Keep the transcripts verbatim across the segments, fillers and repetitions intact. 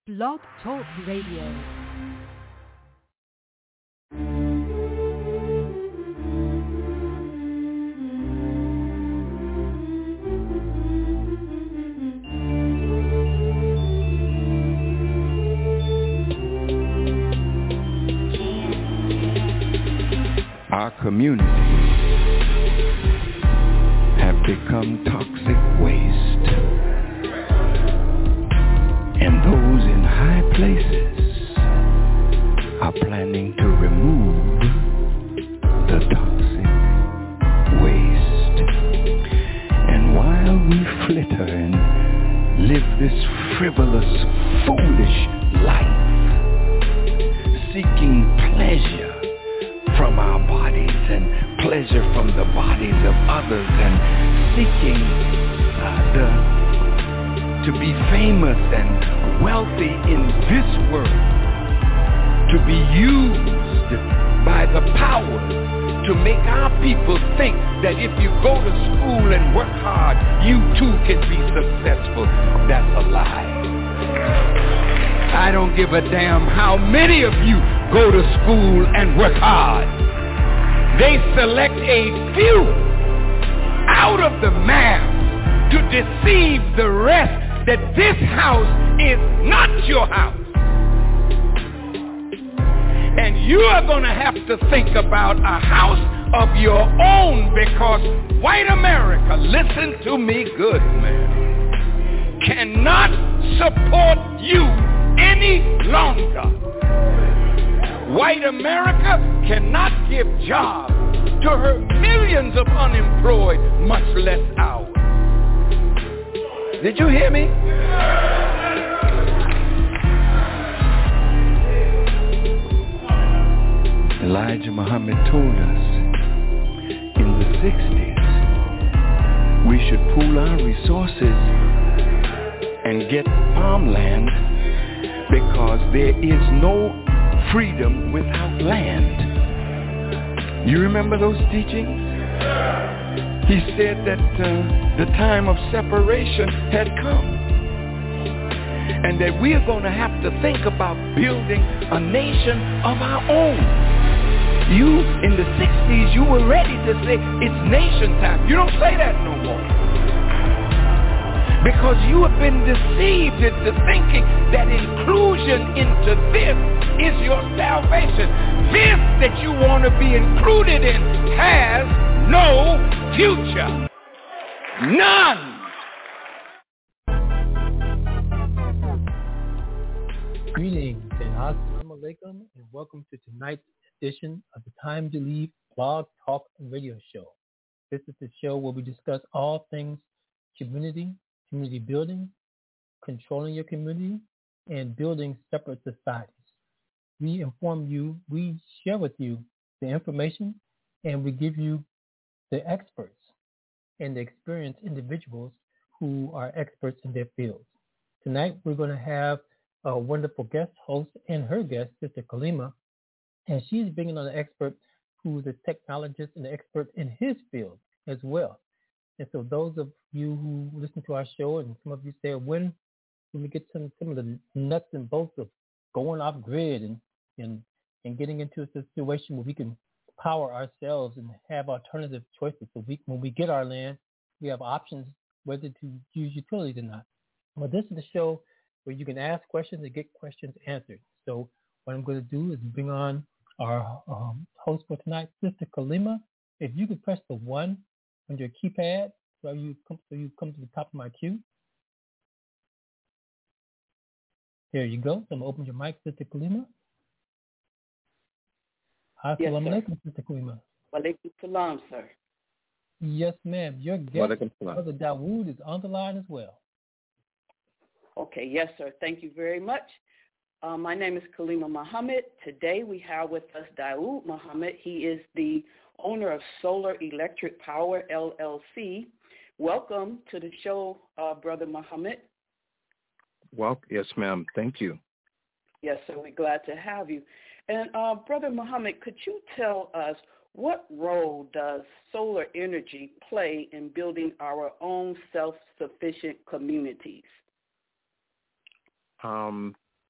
Blog Talk Radio. Our communities have become toxic waste, and those in high places are planning to remove the toxic waste. And while we flitter and live this frivolous, foolish life, seeking pleasure from our bodies and pleasure from the bodies of others, and seeking uh, the, to be famous and wealthy in this world, to be used by the powers to make our people think that if you go to school and work hard, you too can be successful. That's a lie. I don't give a damn how many of you go to school and work hard. They select a few out of the mass to deceive the rest that this house is not your house. And you are going to have to think about a house of your own, because white America, listen to me good, man, cannot support you any longer. White America cannot give jobs to her millions of unemployed, much less ours. Did you hear me? Elijah Muhammad told us in the sixties we should pool our resources and get farmland, because there is no freedom without land. You remember those teachings? He said that uh, the time of separation had come, and that we are going to have to think about building a nation of our own. You, in the sixties, you were ready to say it's nation time. You don't say that no more, because you have been deceived into thinking that inclusion into this is your salvation. This that you want to be included in has no future. None. Greetings and assalamu alaikum, and welcome to tonight's edition of the Time to Leave Blog Talk and Radio Show. This is the show where we discuss all things community, community building, controlling your community, and building separate societies. We inform you, we share with you the information, and we give you the experts and the experienced individuals who are experts in their fields. Tonight, we're going to have a wonderful guest host and her guest, Sister Kalima, and she's bringing on an expert who's a technologist and an expert in his field as well. And so those of you who listen to our show, and some of you say, when when we get some, some of the nuts and bolts of going off grid and, and, and getting into a situation where we can power ourselves and have alternative choices. So we, when we get our land, we have options whether to use utilities or not. Well, this is the show where you can ask questions and get questions answered. So what I'm going to do is bring on our um, host for tonight, Sister Kalima. If you could press the one on your keypad so you come, so you come to the top of my queue. There you go. So I'm going to open your mic, Sister Kalima. Assalamu alaikum, Sister Kalima. Walaikum salam, sir. Yes, ma'am. Your guest, Brother Dawood, is on the line as well. Okay, yes, sir. Thank you very much. Uh, my name is Kalima Muhammad. Today we have with us Dawood Muhammad. He is the owner of Solar Electric Power, L L C. Welcome to the show, uh, Brother Muhammad. Well, yes, ma'am. Thank you. Yes, sir. We're glad to have you. And uh, Brother Muhammad, could you tell us what role does solar energy play in building our own self-sufficient communities? Um,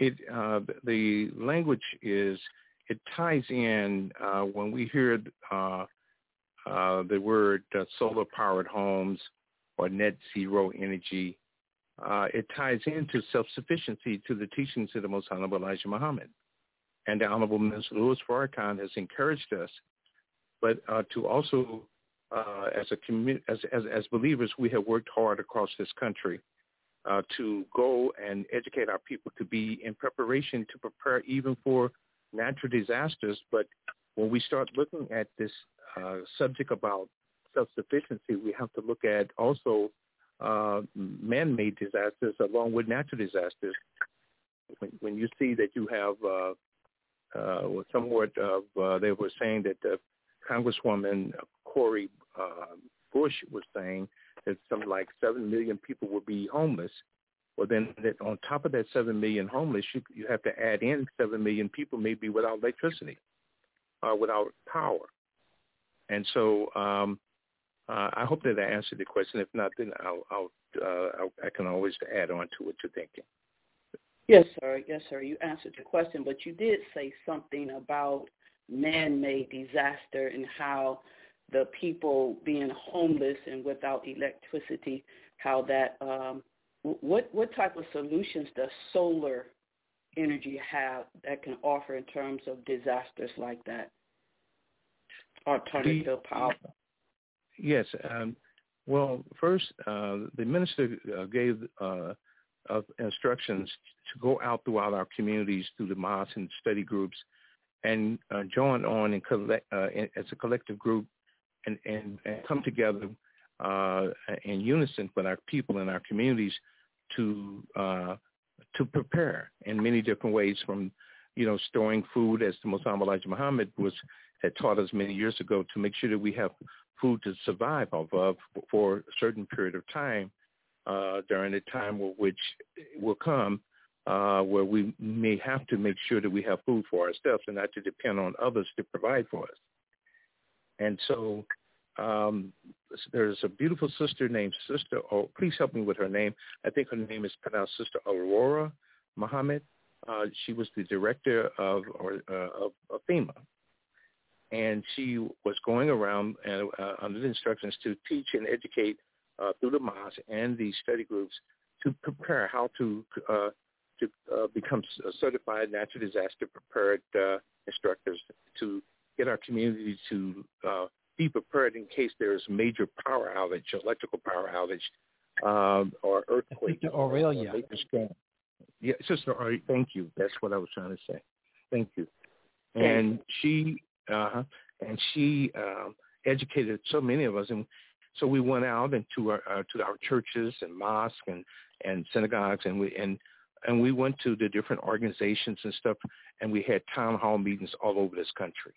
it uh, the language is, it ties in uh, when we hear uh, uh, the word uh, solar-powered homes or net zero energy. Uh, it ties into self-sufficiency to the teachings of the Most Honorable Elijah Muhammad. And the Honorable Minister Louis Farrakhan has encouraged us, but uh, to also, uh, as a commu- as, as as believers, we have worked hard across this country uh, to go and educate our people to be in preparation to prepare even for natural disasters. But when we start looking at this uh, subject about self-sufficiency, we have to look at also uh, man-made disasters along with natural disasters. When, when you see that you have uh, uh, somewhat of, uh, they were saying that uh, Congresswoman Cori uh, Bush was saying that something like seven million people would be homeless. Well, then that on top of that seven million homeless, you, you have to add in seven million people maybe without electricity, uh, without power. And so um, uh, I hope that I answered the question. If not, then I'll, I'll, uh, I'll, I can always add on to what you're thinking. Yes, sir. Yes, sir. You answered the question, but you did say something about man-made disaster and how the people being homeless and without electricity, how that, um, what what type of solutions does solar energy have that can offer in terms of disasters like that? Alternative the, power. Yes. Um, well, first, uh, the minister uh, gave uh, of instructions to go out throughout our communities through the mosques and study groups and uh, join on and collect uh, in, as a collective group and, and, and come together uh, in unison with our people in our communities to uh, to prepare in many different ways, from, you know, storing food, as the Most Honorable Elijah Muhammad was had taught us many years ago, to make sure that we have food to survive off of for a certain period of time uh, during the time which will come uh, where we may have to make sure that we have food for ourselves and not to depend on others to provide for us. And so um, there's a beautiful sister named Sister, oh, please help me with her name. I think her name is pronounced Sister Aurora Muhammad. Uh, she was the director of, or, uh, of, of FEMA. And she was going around uh, uh, under the instructions to teach and educate uh, through the mosque and the study groups to prepare how to uh, to uh, become certified natural disaster prepared uh, instructors, to get our community to uh, be prepared in case there's major power outage, electrical power outage, um, or earthquake. Sister Aurelia. Or yeah, Sister Aurelia, thank you. That's what I was trying to say. Thank you. And she... Uh-huh. And she um, educated so many of us, and so we went out into our uh, to our churches and mosques and, and synagogues, and we and and we went to the different organizations and stuff, and we had town hall meetings all over this country.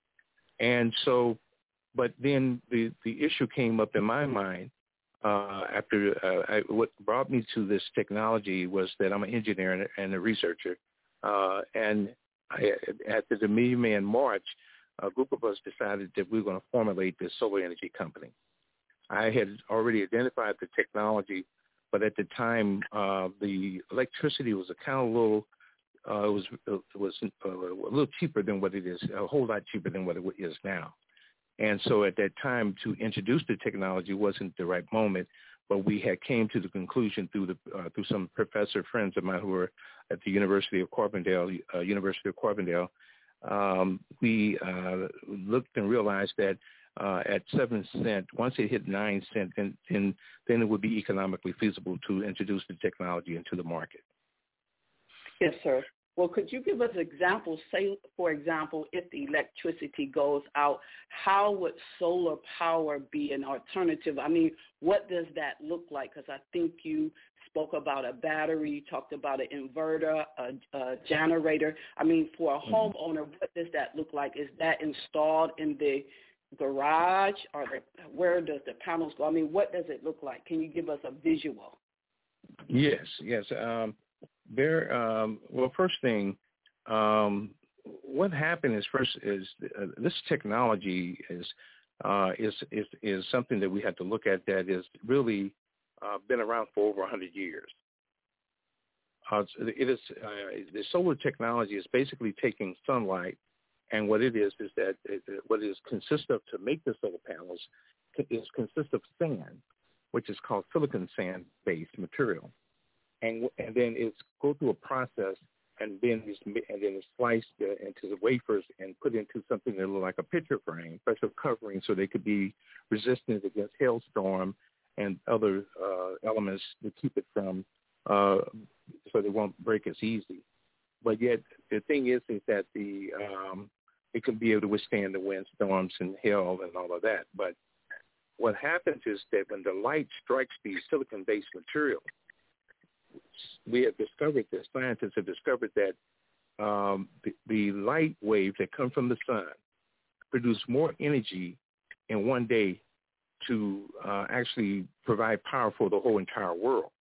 And so, but then the the issue came up in my mind uh, after uh, I, what brought me to this technology was that I'm an engineer and a, and a researcher, uh, and I, after the Million Man March, a group of us decided that we were going to formulate this solar energy company. I had already identified the technology, but at the time, uh, the electricity was a kind of little, uh, it was it was uh, a little cheaper than what it is, a whole lot cheaper than what it is now. And so at that time, to introduce the technology wasn't the right moment, but we had came to the conclusion through the uh, through some professor friends of mine who were at the University of Carbondale, uh, University of Carbondale. Um, we uh, looked and realized that uh, at seven cent, once it hit nine cent, then, then then it would be economically feasible to introduce the technology into the market. Yes, sir. Well, could you give us examples? Say, for example, if the electricity goes out, how would solar power be an alternative? I mean, what does that look like? Because I think you spoke about a battery, you talked about an inverter, a, a generator. I mean, for a homeowner, what does that look like? Is that installed in the garage, or the, where does the panels go? I mean, what does it look like? Can you give us a visual? Yes, yes. Um, there. Um, well, first thing, um, what happened is first is uh, this technology is uh, is is is something that we have to look at that is really Uh, been around for over one hundred years. Uh, it is uh, the solar technology is basically taking sunlight, and what it is is that it, what it is consists of to make the solar panels is consists of sand, which is called silicon sand-based material, and and then it's go through a process, and then it's, and then it's sliced uh, into the wafers and put into something that looks like a picture frame, special covering, so they could be resistant against hailstorm and other uh, elements to keep it from, uh, so they won't break as easy. But yet the thing is, is that the um, it can be able to withstand the windstorms and hail and all of that. But what happens is that when the light strikes the silicon-based material, we have discovered that scientists have discovered that um, the, the light waves that come from the sun produce more energy in one day to uh, actually provide power for the whole entire world.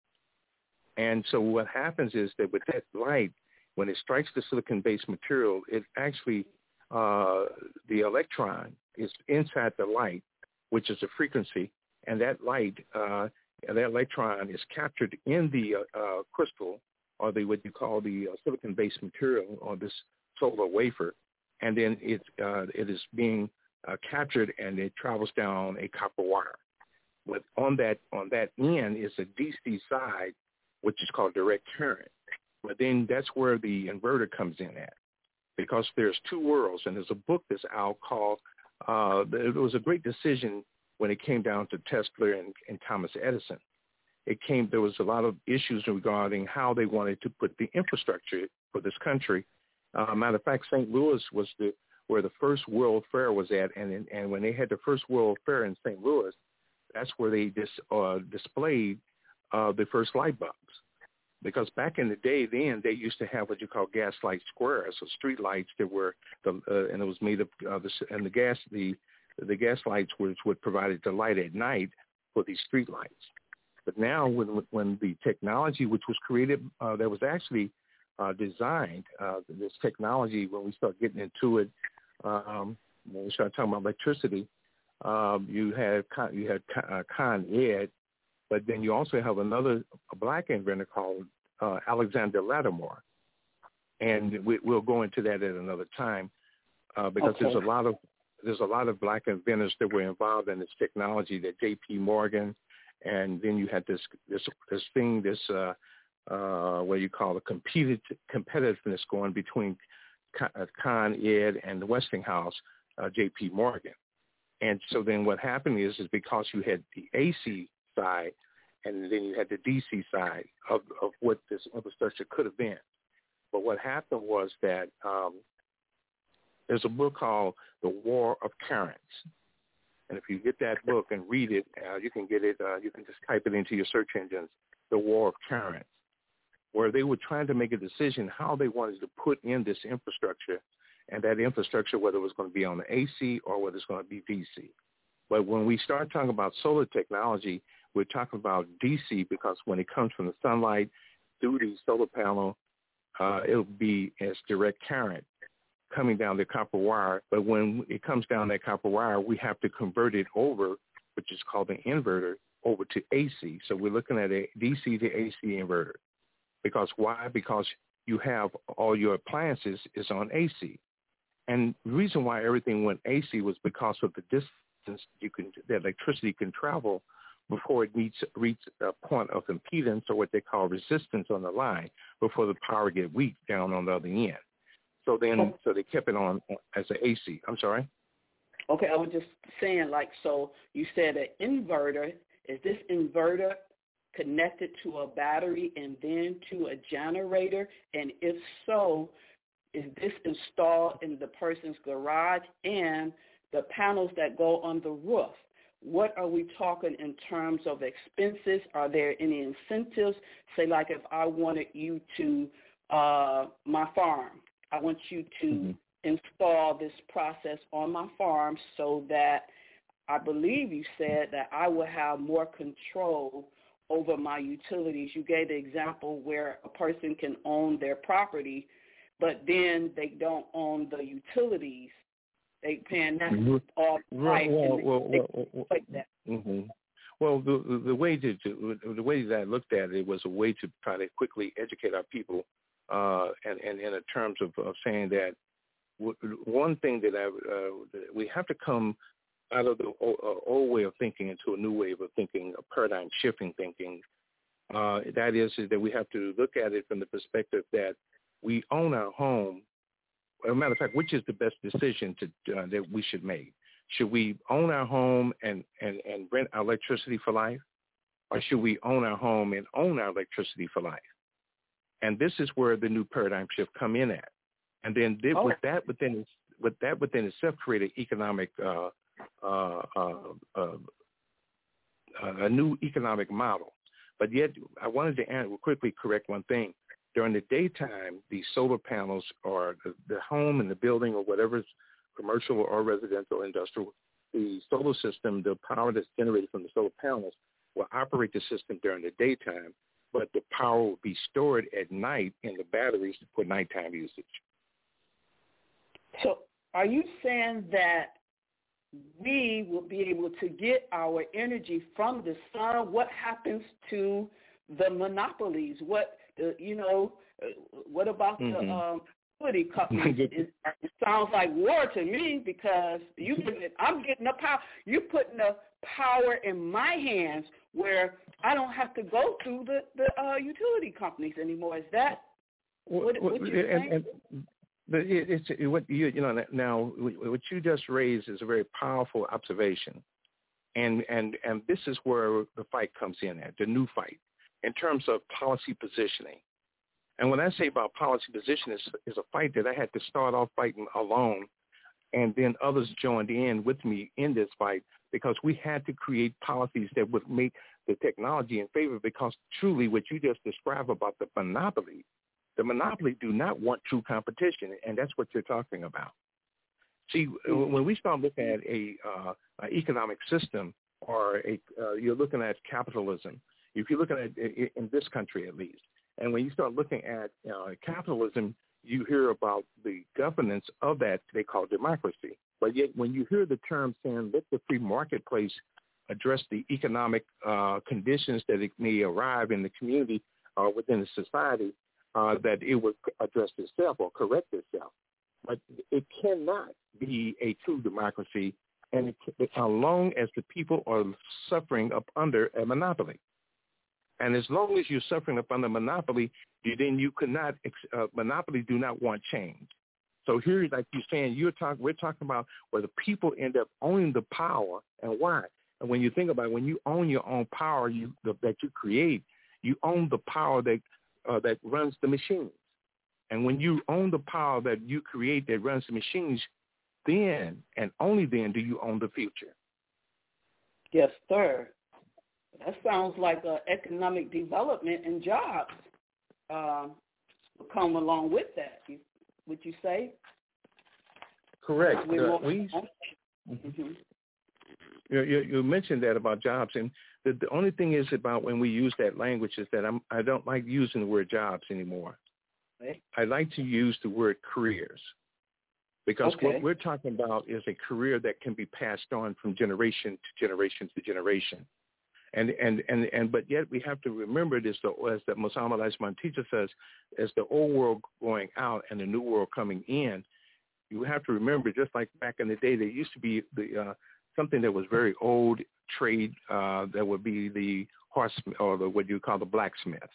And so what happens is that with that light, when it strikes the silicon-based material, it actually, uh, the electron is inside the light, which is a frequency, and that light, uh, that electron is captured in the uh, uh, crystal, or the what you call the uh, silicon-based material, or this solar wafer, and then it uh, it is being uh, captured, and it travels down a copper wire. But on that on that end is a D C side, which is called direct current. But then that's where the inverter comes in at, because there's two worlds, and there's a book that's out called. Uh, it was a great decision when it came down to Tesla and, and Thomas Edison. It came. There was a lot of issues regarding how they wanted to put the infrastructure for this country. Uh, matter of fact, Saint Louis was the where the first World Fair was at, and and when they had the first World Fair in Saint Louis, that's where they dis, uh, displayed uh, the first light bulbs. Because back in the day, then they used to have what you call gaslight squares, so street lights that were, the, uh, and it was made of, uh, the, and the gas, the the gas lights which would provided the light at night for these street lights. But now, when when the technology which was created, uh, that was actually uh, designed, uh, this technology, when we start getting into it, um, when we start talking about electricity, um, you had you had uh, Con Ed. But then you also have another a black inventor called uh, Alexander Lattimore, and we, we'll go into that at another time uh, because okay. there's a lot of there's a lot of black inventors that were involved in this technology. That J P Morgan, and then you had this this this thing this uh, uh, what you call a competitive competitiveness going between Con Ed and the Westinghouse, uh, J P Morgan, and so then what happened is is because you had the A C side, and then you had the D C side of, of what this infrastructure could have been. But what happened was that um, there's a book called The War of Currents. And if you get that book and read it, uh, you can get it, uh, you can just type it into your search engines, The War of Currents, where they were trying to make a decision how they wanted to put in this infrastructure, and that infrastructure, whether it was going to be on the A C or whether it's going to be D C. But when we start talking about solar technology, we're talking about D C because when it comes from the sunlight through the solar panel, uh, it'll be as direct current coming down the copper wire. But when it comes down that copper wire, we have to convert it over, which is called an inverter, over to A C. So we're looking at a D C to A C inverter. Because why? Because you have all your appliances is on A C. And the reason why everything went A C was because of the distance you can, the electricity can travel before it meets reach a point of impedance, or what they call resistance on the line, before the power get weak down on the other end. So then, okay. so they kept it on as an A C. I'm sorry? Okay, I was just saying, like, so you said an inverter. Is this inverter connected to a battery and then to a generator? And if so, is this installed in the person's garage and the panels that go on the roof? What are we talking in terms of expenses? Are there any incentives? Say, like, if I wanted you to, uh, my farm, I want you to mm-hmm. install this process on my farm so that I believe you said that I will have more control over my utilities. You gave the example where a person can own their property, but then they don't own the utilities. They paying that all right. Well, well, well, well, like that. Mm-hmm. Well, the, the, the way to, to the way that I looked at it was a way to try to quickly educate our people, uh, and, and in terms of, of saying that w- one thing that I, uh, we have to come out of the old, uh, old way of thinking into a new way of thinking, a paradigm shifting thinking. Uh, that is, is that we have to look at it from the perspective that we own our home. As a matter of fact, which is the best decision to, uh, that we should make? Should we own our home and, and, and rent our electricity for life? Or should we own our home and own our electricity for life? And this is where the new paradigm shift come in at. And then th- oh. with that within with that within itself create an economic uh, uh, uh, uh, a new economic model. But yet, I wanted to add, quickly correct one thing. During the daytime, the solar panels or the, the home and the building or whatever, commercial or residential, industrial, the solar system, the power that's generated from the solar panels will operate the system during the daytime, but the power will be stored at night in the batteries for nighttime usage. So are you saying that we will be able to get our energy from the sun? What happens to the monopolies? What, uh, you know, uh, what about mm-hmm. the um, utility companies? it, it sounds like war to me because you putting it, I'm getting the power. You're putting the power in my hands where I don't have to go through the, the uh, utility companies anymore. Is that what, what you're saying? And, and, But it, it's it, what you you know now what you just raised is a very powerful observation, and and and this is where the fight comes in at the new fight in terms of policy positioning. And when I say about policy positioning, is is a fight that I had to start off fighting alone, and then others joined in with me in this fight because we had to create policies that would make the technology in favor. Because truly, what you just described about the monopoly. The monopoly do not want true competition, and that's what you're talking about. See, when we start looking at a uh, an economic system, or a, uh, you're looking at capitalism, if you're looking at it in this country at least, and when you start looking at uh, capitalism, you hear about the governance of that they call democracy. But yet when you hear the term saying, let the free marketplace address the economic uh, conditions that it may arrive in the community or within the society, Uh, that it would address itself or correct itself. But it cannot be a true democracy and it, as long as the people are suffering up under a monopoly. And as long as you're suffering up under monopoly, you, then you cannot, uh, monopoly do not want change. So here, like you're saying, you're talking, we're talking about where the people end up owning the power and why. And when you think about it, when you own your own power you, the, that you create, you own the power that Uh, that runs the machines. And when you own the power that you create that runs the machines, then and only then do you own the future. Yes, sir. That sounds like uh, economic development and jobs uh, will come along with that, would you say? Correct. We uh, we, mm-hmm. you, you, you mentioned that about jobs, and the, the only thing is about when we use that language is that I'm, I don't like using the word jobs anymore. Okay. I like to use the word careers because okay. what we're talking about is a career that can be passed on from generation to generation to generation. And and, and, and but yet we have to remember this, as the Muhammad Isman teacher says, as the old world going out and the new world coming in, you have to remember, just like back in the day, there used to be the uh, something that was very old trade uh, that would be the horse or the, what you call the blacksmith.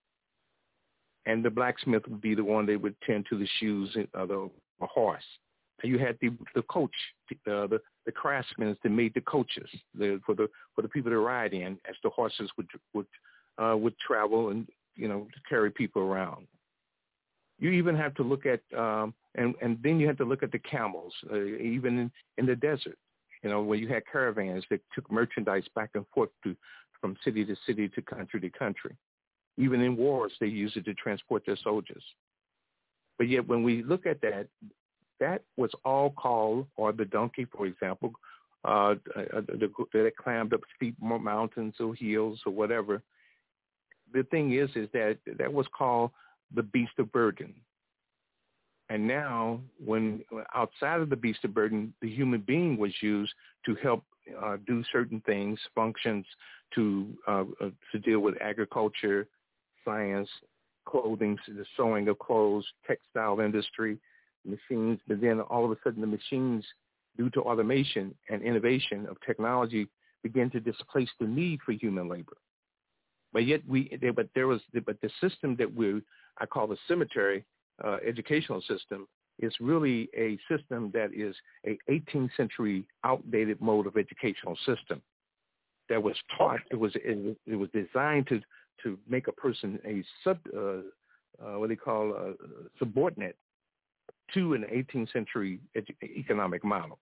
And the blacksmith would be the one that would tend to the shoes of the a horse. And you had the the coach, uh, the the craftsmen that made the coaches the, for the for the people to ride in, as the horses would would uh, would travel and you know to carry people around. You even have to look at um, and and then you have to look at the camels, uh, even in, in the desert. You know, where you had caravans that took merchandise back and forth to, from city to city to country to country. Even in wars, they used it to transport their soldiers. But yet when we look at that, that was all called, or the donkey, for example, uh, the, that climbed up steep mountains or hills or whatever. The thing is, is that that was called the beast of burden. And now, when outside of the beast of burden, the human being was used to help uh, do certain things, functions, to uh, uh, to deal with agriculture, science, clothing, the sewing of clothes, textile industry, machines. But then all of a sudden, the machines, due to automation and innovation of technology, begin to displace the need for human labor. But yet, we but there was but the system that we I call the cemetery. Uh, educational system is really a system that is a eighteenth century outdated mode of educational system that was taught. It was it, it was designed to to make a person a sub uh, uh, what they call a subordinate to an eighteenth century edu- economic model.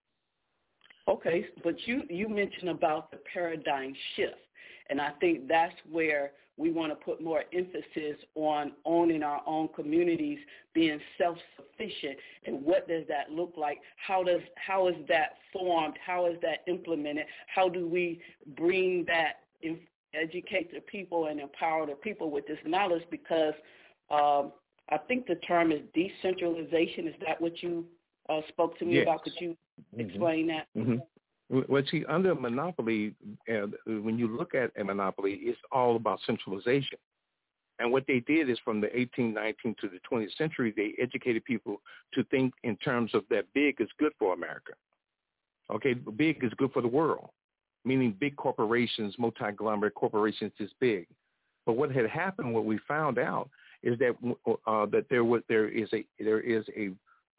Okay, but you you mentioned about the paradigm shift, and I think that's where we want to put more emphasis on owning our own communities, being self-sufficient, and what does that look like? How does how is that formed? How is that implemented? How do we bring that, in, educate the people and empower the people with this knowledge? Because um, I think the term is decentralization. Is that what you uh, spoke to me yes. about? Could you explain that? Mm-hmm. Well, see, under monopoly, uh, when you look at a monopoly, it's all about centralization. And what they did is from the eighteenth, nineteenth to the twentieth century, they educated people to think in terms of that big is good for America. Okay, big is good for the world, meaning big corporations, multi-conglomerate corporations is big. But what had happened, what we found out, is that uh, that there was there is a there is a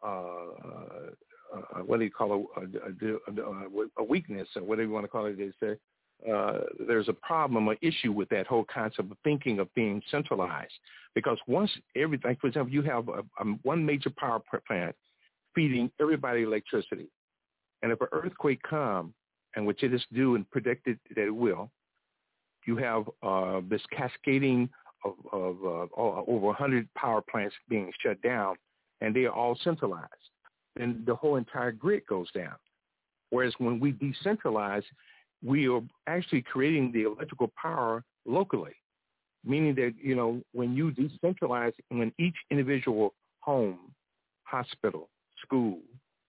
uh, Uh, what do you call a, a, a, a weakness, or whatever you want to call it, is that uh, there's a problem, an issue with that whole concept of thinking of being centralized. Because once everything, for example, you have a, a, one major power plant feeding everybody electricity, and if an earthquake comes, and which it is due and predicted that it will, you have uh, this cascading of, of uh, over one hundred power plants being shut down, and they are all centralized. Then the whole entire grid goes down. Whereas when we decentralize, we are actually creating the electrical power locally, meaning that, you know, when you decentralize, when each individual home, hospital, school,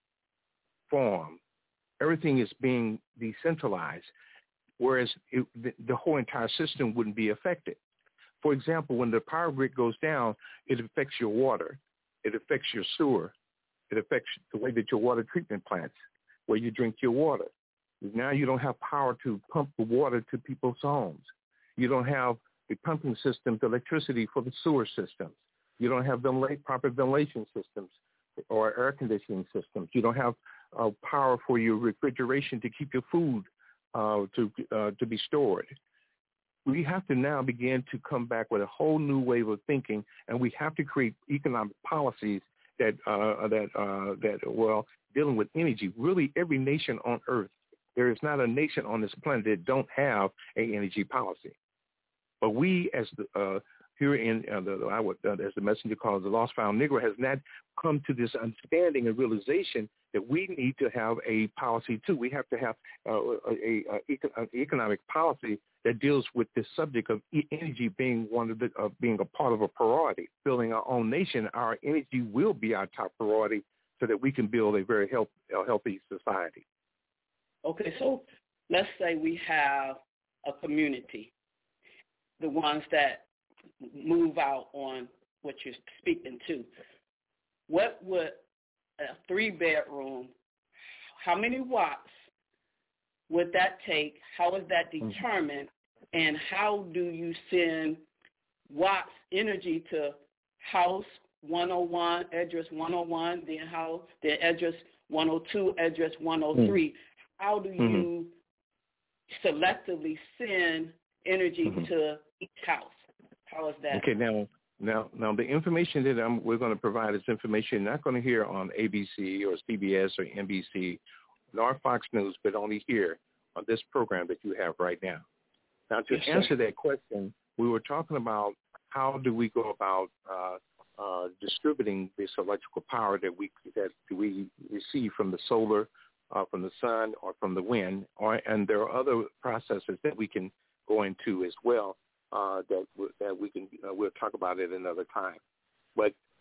farm, everything is being decentralized, whereas it, the, the whole entire system wouldn't be affected. For example, when the power grid goes down, it affects your water. It affects your sewer. It affects the way that your water treatment plants, where you drink your water. Now you don't have power to pump the water to people's homes. You don't have the pumping systems, electricity for the sewer systems. You don't have ventilate, proper ventilation systems or air conditioning systems. You don't have uh, power for your refrigeration to keep your food uh, to uh, to be stored. We have to now begin to come back with a whole new way of thinking, and we have to create economic policies that uh, that uh, that well, dealing with energy. Really, every nation on Earth, there is not a nation on this planet that don't have a energy policy. But we, as the uh, here in uh, the I would, uh, as the messenger calls the Lost Found Negro, has not come to this understanding and realization that we need to have a policy too. We have to have uh, a, a, a, a economic policy that deals with this subject of energy being one of the uh, being a part of a priority. Building our own nation, our energy will be our top priority, so that we can build a very health, a healthy society. Okay, so let's say we have a community, the ones that move out on what you're speaking to. What would a three-bedroom, how many watts would that take? How is that determined? And how do you send watts energy to house one oh one, address one oh one, then house, then address one oh two, address one oh three? Mm-hmm. How do you mm-hmm. selectively send energy mm-hmm. to each house? How is that? Okay, now, now, now the information that I'm, we're going to provide is information you're not going to hear on A B C or C B S or N B C nor Fox News, but only here on this program that you have right now. Now, to yes, answer that question, we were talking about how do we go about uh, uh, distributing this electrical power that we that we receive from the solar, uh, from the sun, or from the wind, or and there are other processes that we can go into as well uh, that that we can uh, we'll talk about it another time. But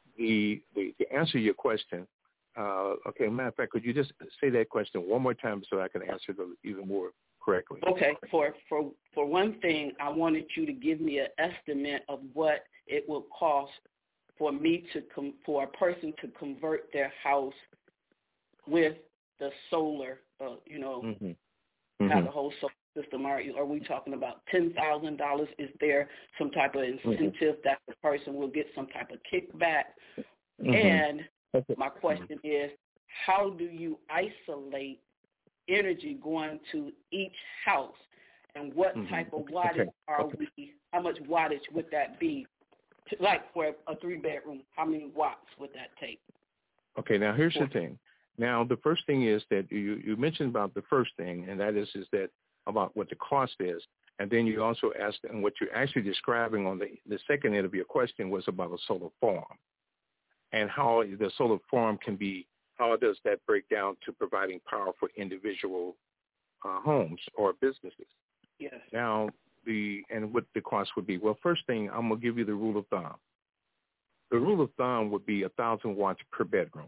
the, the to answer your question, uh, okay, matter of fact, could you just say that question one more time so I can answer it even more correctly? Okay. For for for one thing, I wanted you to give me an estimate of what it will cost for me to com- for a person to convert their house with the solar, uh, you know, mm-hmm. have Mm-hmm. the whole solar system. Are, are we talking about ten thousand dollars? Is there some type of incentive mm-hmm. that the person will get some type of kickback? Mm-hmm. And okay. my question mm-hmm. is, how do you isolate energy going to each house? And what mm-hmm. type of wattage okay. are okay. we, how much wattage would that be? To, like for a three-bedroom, how many watts would that take? Okay, now here's for- the thing. Now, the first thing is that you, you mentioned about the first thing, and that is is that about what the cost is. And then you also asked, and what you're actually describing on the, the second end of your question was about a solar farm and how the solar farm can be, how does that break down to providing power for individual uh, homes or businesses? Yes. Now, the and what the cost would be. Well, first thing, I'm going to give you the rule of thumb. The rule of thumb would be one thousand watts per bedroom.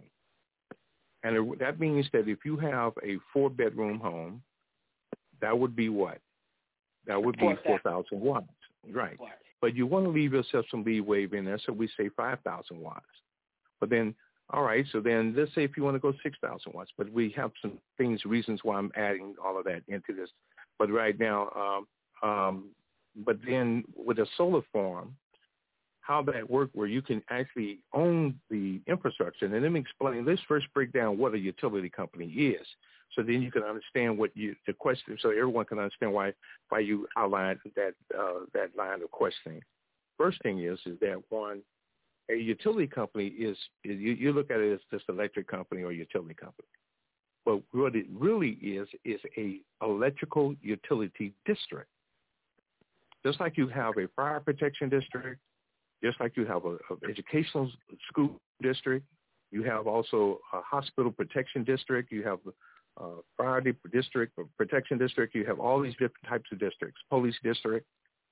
And that means that if you have a four-bedroom home, that would be what? That would be four thousand watts. Right. But you want to leave yourself some leeway in there, so we say five thousand watts. But then, all right, so then let's say if you want to go six thousand watts, but we have some things, reasons why I'm adding all of that into this. But right now, um, um, but then with a solar farm, how that work where you can actually own the infrastructure. And let me explain, let's first break down what a utility company is. So then you can understand what you, the question, so everyone can understand why, why you outlined that, uh, that line of questioning. First thing is, is that one, a utility company is, is you, you look at it as just electric company or utility company. But what it really is, is a electrical utility district. Just like you have a fire protection district, just like you have an educational school district, you have also a hospital protection district, you have a fire district, a protection district, you have all these different types of districts, police district.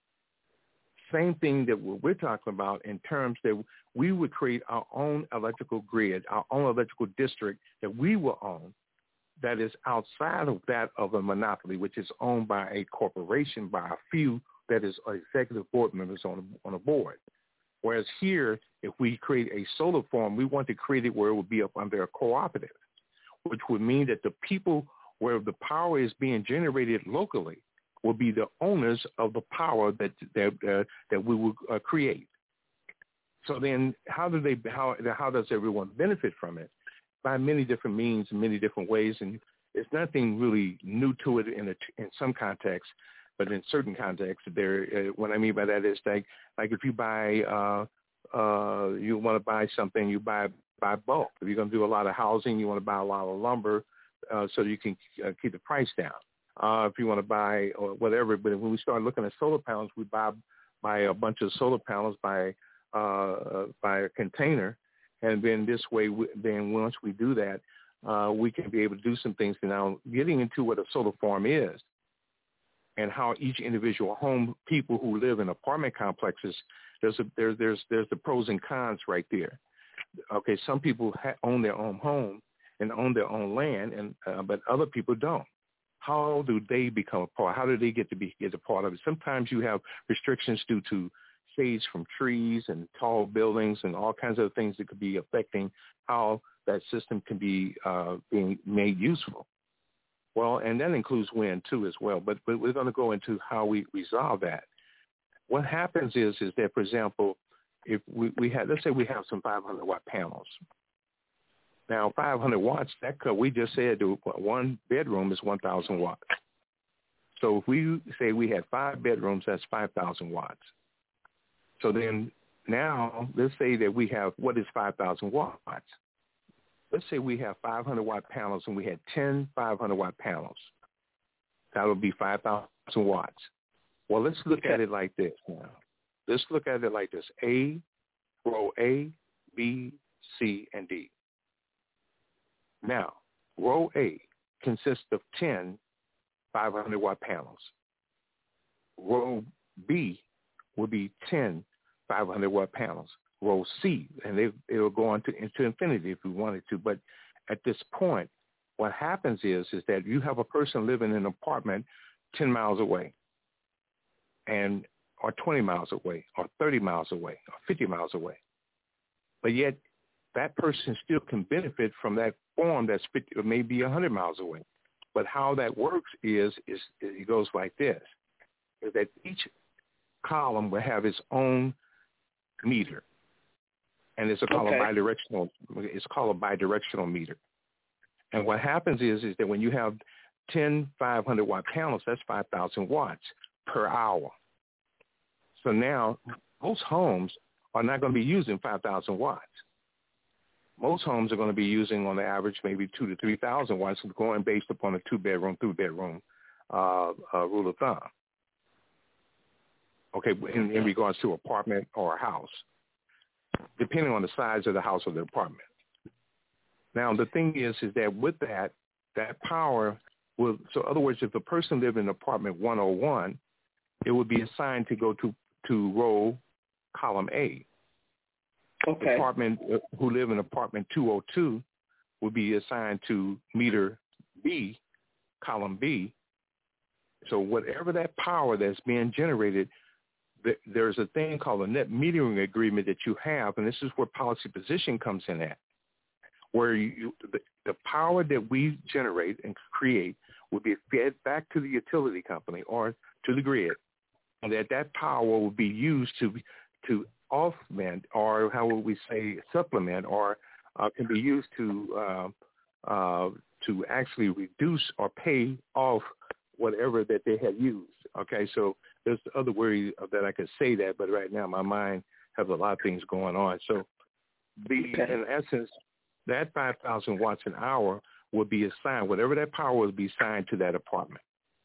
Same thing that we're talking about in terms that we would create our own electrical grid, our own electrical district that we will own that is outside of that of a monopoly, which is owned by a corporation, by a few that is executive board members on a, on a board. Whereas here, if we create a solar farm, we want to create it where it would be up under a cooperative, which would mean that the people where the power is being generated locally will be the owners of the power that that uh, that we will uh, create. So then, how do they? How how does everyone benefit from it? By many different means, many different ways, and there's nothing really new to it in a, in some contexts. But in certain contexts, there, uh, what I mean by that is like, like if you buy, uh, uh, you want to buy something, you buy by bulk. If you're going to do a lot of housing, you want to buy a lot of lumber, uh, so you can uh, keep the price down. Uh, if you want to buy or whatever, but when we start looking at solar panels, we buy buy a bunch of solar panels by uh, by a container, and then this way, we, then once we do that, uh, we can be able to do some things. Now, getting into what a solar farm is, and how each individual home, people who live in apartment complexes, there's a, there, there's there's the pros and cons right there. Okay, some people ha- own their own home and own their own land, and uh, but other people don't. How do they become a part? How do they get to be get a part of it? Sometimes you have restrictions due to shades from trees and tall buildings and all kinds of things that could be affecting how that system can be uh, being made useful. Well, and that includes wind too as well. But, but we're going to go into how we resolve that. What happens is is that, for example, if we, we had, let's say we have some five hundred watt panels. Now, five hundred watts, that could, we just said one bedroom is one thousand watts. So if we say we had five bedrooms, that's five thousand watts. So then now let's say that we have, what is five thousand watts? Let's say we have five hundred watt panels and we had ten five hundred watt panels. That would be five thousand watts. Well, let's look at it like this now. Let's look at it like this. A, row A, B, C, and D. Now, row A consists of ten five hundred watt panels. Row B would be ten five hundred watt panels. row C, and they it will go on to into infinity if we wanted to. But at this point, what happens is is that you have a person living in an apartment ten miles away, and or twenty miles away, or thirty miles away, or fifty miles away, but yet that person still can benefit from that farm that's fifty or maybe one hundred miles away. But how that works is is it goes like this: is that each column will have its own meter, and it's called okay. a bidirectional. It's called a bidirectional meter. And what happens is is that when you have ten five hundred watt panels, that's five thousand watts per hour. So now most homes are not going to be using five thousand watts. Most homes are going to be using, on the average, maybe two to three thousand watts, going based upon a two-bedroom, three-bedroom uh, uh, rule of thumb. Okay, in, in regards to apartment or a house, depending on the size of the house or the apartment. Now, the thing is, is that with that, that power will. So, in other words, if the person lived in apartment one oh one, it would be assigned to go to to row column A. Okay. Apartment uh, who live in apartment two oh two would be assigned to meter B, column B. So whatever that power that's being generated, th- there's a thing called a net metering agreement that you have, and this is where policy position comes in at, where you, the, the power that we generate and create will be fed back to the utility company or to the grid, and that that power will be used to to augment, or how would we say supplement, or uh, can be used to uh, uh, to actually reduce or pay off whatever that they have used. Okay, so there's other ways that I could say that, but right now my mind has a lot of things going on. So the okay. in essence, that five thousand watts an hour will be assigned, whatever that power will be assigned to that apartment.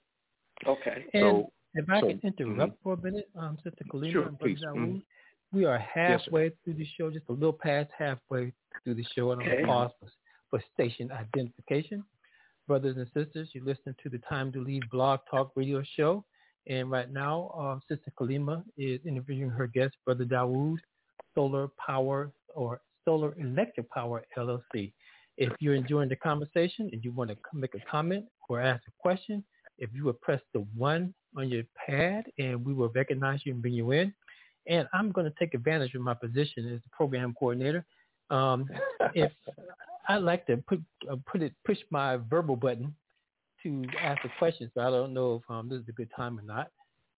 Okay. And so if I so, can interrupt mm-hmm. for a minute, um, Sister Kalima sure, and please. Brother Mm-hmm. We are halfway yes, through the show, just a little past halfway through the show, and I'm going to pause for, for station identification. Brothers and sisters, you're listening to the Time to Leave Blog Talk Radio Show, and right now, uh, Sister Kalima is interviewing her guest, Brother Dawood, Solar Power or Solar Electric Power L L C. If you're enjoying the conversation and you want to make a comment or ask a question, if you would press the one on your pad, and we will recognize you and bring you in. And I'm going to take advantage of my position as the program coordinator. Um, if I like to put uh, put it push my verbal button to ask a question, so I don't know if um, this is a good time or not.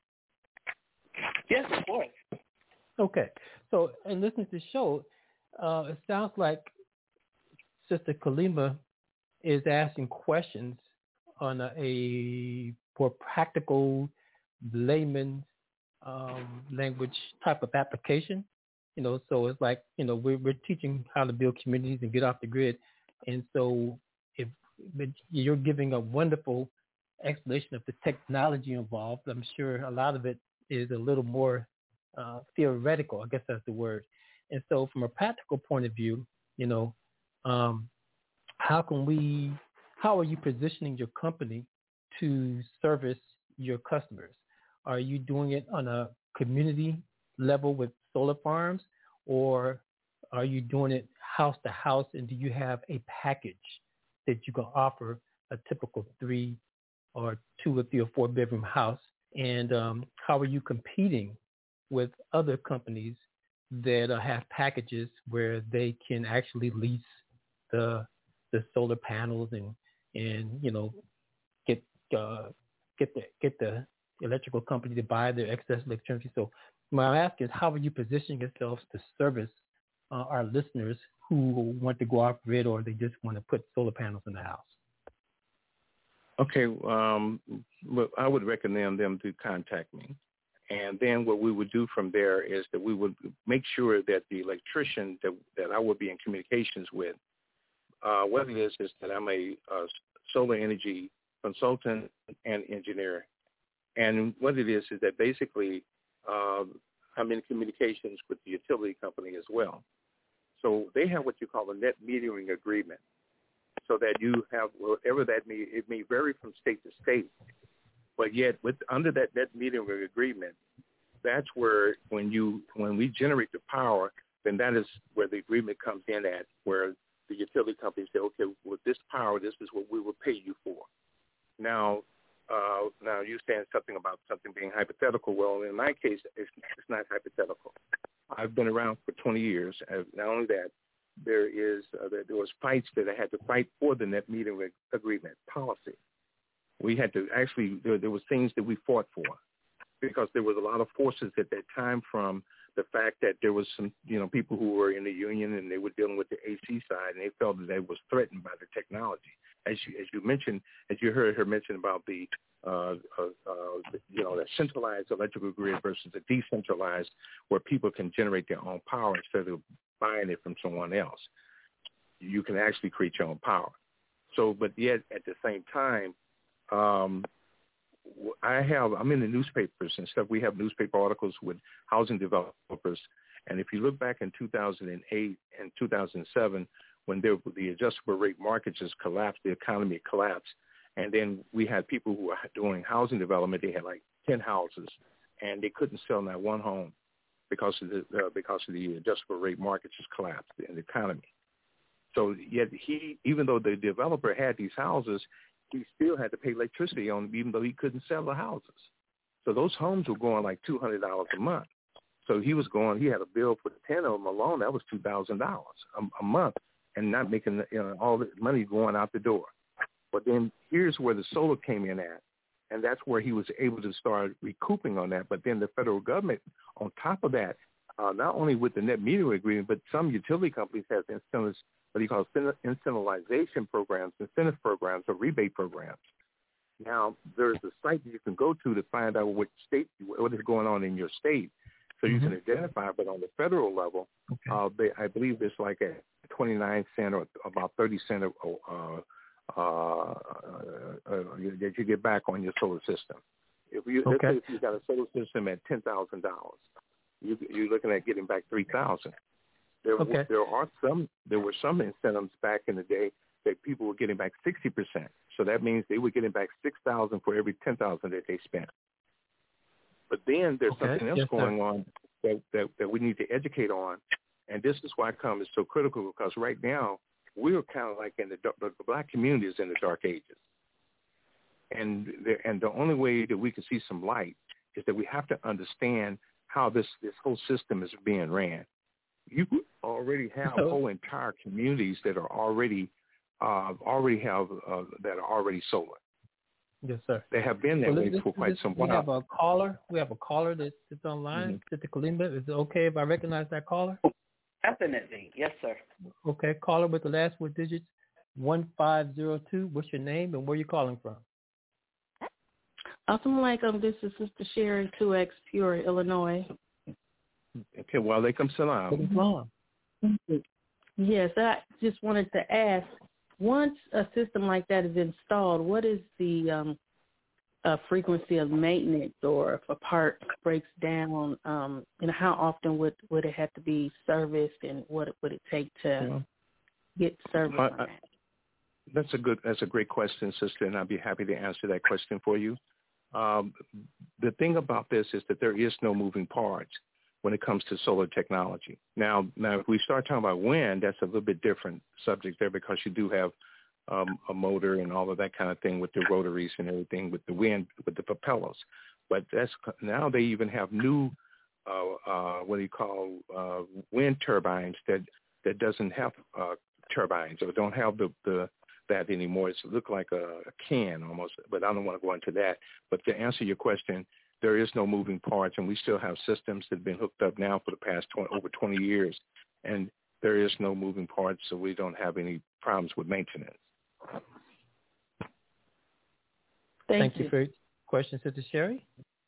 Yes, of course. Okay. So, in listening to the show, uh, it sounds like Sister Kalima is asking questions on a, a more practical, layman um, language type of application. You know, so it's like, you know, we're, we're teaching how to build communities and get off the grid. And so if you're giving a wonderful explanation of the technology involved, I'm sure a lot of it is a little more uh, theoretical. I guess that's the word. And so from a practical point of view, you know, um, how can we, how are you positioning your company to service your customers? Are you doing it on a community level with solar farms, or are you doing it house to house, and do you have a package that you can offer a typical three or two or three or four bedroom house? And um, how are you competing with other companies that uh, have packages where they can actually lease the the solar panels and and you know get uh, get the get the electrical company to buy their excess electricity? So what I'm asking is, how are you positioning yourselves to service uh, our listeners who want to go off grid, or they just want to put solar panels in the house? Okay, um, well, I would recommend them to contact me. And then what we would do from there is that we would make sure that the electrician that, that I would be in communications with, uh, what it is is that I'm a, a solar energy consultant and engineer. And what it is is that basically uh, I'm in communications with the utility company as well. So they have what you call a net metering agreement, so that you have whatever that may, it may vary from state to state, but yet with under that net metering agreement, that's where when you when we generate the power, then that is where the agreement comes in at, where the utility companies say, okay, with this power, this is what we will pay you for. Now, uh, now you're saying something about something being hypothetical. Well, in my case, it's, it's not hypothetical. I've been around for twenty years. And not only that, there is uh, there, there was fights that I had to fight for the net metering agreement policy. We had to actually, there, there was things that we fought for because there was a lot of forces at that time from the fact that there was some, you know, people who were in the union and they were dealing with the A C side and they felt that they was threatened by the technology. As you, as you mentioned, as you heard her mention about the, uh, uh, uh, you know, the centralized electrical grid versus the decentralized where people can generate their own power instead of buying it from someone else. You can actually create your own power. So, but yet at the same time, um, I have, I'm in the newspapers and stuff. We have newspaper articles with housing developers. And if you look back in two thousand eight and two thousand seven, when there, the adjustable rate market just collapsed, the economy collapsed. And then we had people who were doing housing development. They had like ten houses and they couldn't sell not one home because of the, uh, because of the adjustable rate market just collapsed in the economy. So yet he, even though the developer had these houses, he still had to pay electricity on them, even though he couldn't sell the houses. So those homes were going like two hundred dollars a month. So he was going, he had a bill for ten of them alone. That was two thousand dollars a, a month and not making, you know, all the money going out the door. But then here's where the solar came in at. And that's where he was able to start recouping on that. But then the federal government, on top of that, uh, not only with the net metering agreement, but some utility companies have incentives, what he calls incentivization programs, incentive programs, or rebate programs. Now, there's a site that you can go to to find out what state, what is going on in your state, so you mm-hmm. can identify. But on the federal level, okay. uh, they, I believe it's like a twenty-nine cent or about thirty cent of, uh, uh, uh, uh, that you get back on your solar system. If you okay. let's say if you got a solar system at ten thousand dollars, you, you're looking at getting back three thousand. There, okay. there are some. There were some incentives back in the day that people were getting back sixty percent. So that means they were getting back six thousand for every ten thousand that they spent. But then there's okay. something else yes, going sir. on that, that that we need to educate on, and this is why COM is so critical, because right now we're kind of like in the the black community is in the dark ages, and the, and the only way that we can see some light is that we have to understand how this this whole system is being ran. You already have so, whole entire communities that are already uh, already have uh, that are already solar. Yes, sir. They have been that well, way this, for quite this, some while. We have a caller. We have a caller that sits online. Mm-hmm. Sister Kalimba, is it okay if I recognize that caller? Definitely, yes, sir. Okay, caller with the last four digits one five zero two. What's your name and where you calling from? Assalamu alaikum. This is Sister Sharon two X, Peoria, Illinois. Okay, well, they come salam. Yes, I just wanted to ask, once a system like that is installed, what is the um, uh, frequency of maintenance, or if a part breaks down, um, you know, how often would, would it have to be serviced, and what would it take to yeah. get service I, on that? That's a good, that's a great question, sister, and I'd be happy to answer that question for you. Um, the thing about this is that there is no moving parts when it comes to solar technology. Now, now, if we start talking about wind, that's a little bit different subject there, because you do have um, a motor and all of that kind of thing with the rotaries and everything with the wind, with the propellers. But that's now they even have new, uh, uh, what do you call, uh, wind turbines that, that doesn't have uh, turbines or don't have the, the that anymore. It's look like a, a can almost, but I don't want to go into that. But to answer your question, there is no moving parts, and we still have systems that have been hooked up now for the past twenty, over twenty years, and there is no moving parts, so we don't have any problems with maintenance. Thank, Thank you. you for your question, Sister Sherry.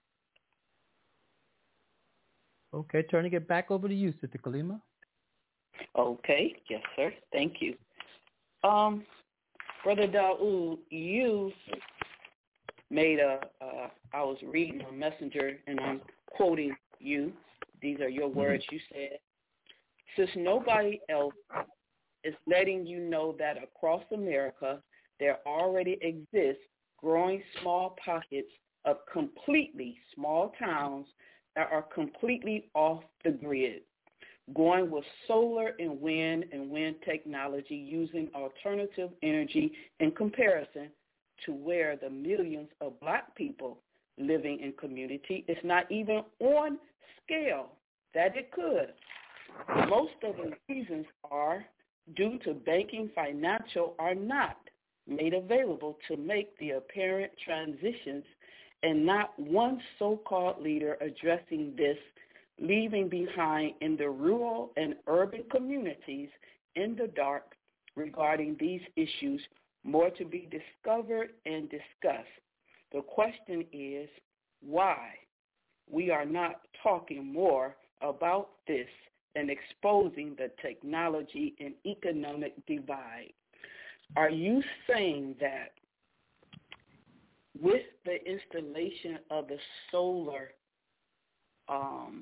Okay, turning it back over to you, Sister Kalima. Okay, yes, sir. Thank you. Um, Brother Daoud, you made a, uh, I was reading a messenger, and I'm quoting you. These are your words. You said, since nobody else is letting you know that across America there already exists growing small pockets of completely small towns that are completely off the grid. going with solar and wind and wind technology using alternative energy in comparison to where the millions of black people living in community is not even on scale that it could. Most of the reasons are due to banking, financial, are not made available to make the apparent transitions, and not one so-called leader addressing this, leaving behind in the rural and urban communities in the dark regarding these issues, more to be discovered and discussed. The question is why we are not talking more about this and exposing the technology and economic divide. Are you saying that with the installation of the solar, um,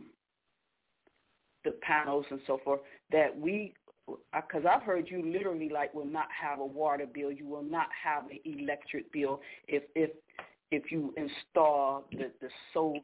the panels and so forth, that we, because I've heard you literally like will not have a water bill, you will not have an electric bill if if if you install the, the solar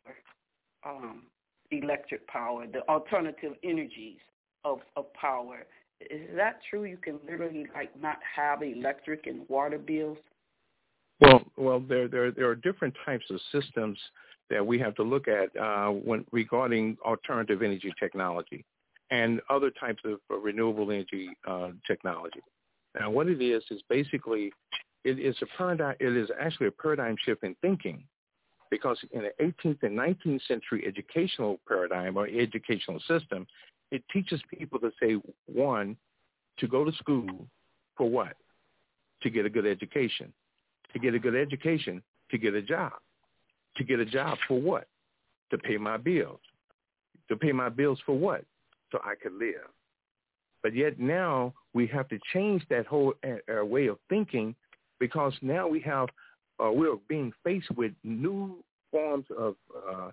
um, electric power, the alternative energies of, of power. Is that true? You can literally like not have electric and water bills? Well, well, there there there are different types of systems that we have to look at uh, when regarding alternative energy technology and other types of uh, renewable energy uh, technology. Now, what it is is basically it is a paradigm. It is actually a paradigm shift in thinking, because in the eighteenth and nineteenth century educational paradigm or educational system, it teaches people to say, one, to go to school for what? To get a good education. To get a good education, to get a job. To get a job for what? To pay my bills. To pay my bills for what? So I could live. But yet now we have to change that whole uh, way of thinking, because now we have, uh, we're being faced with new forms of, uh,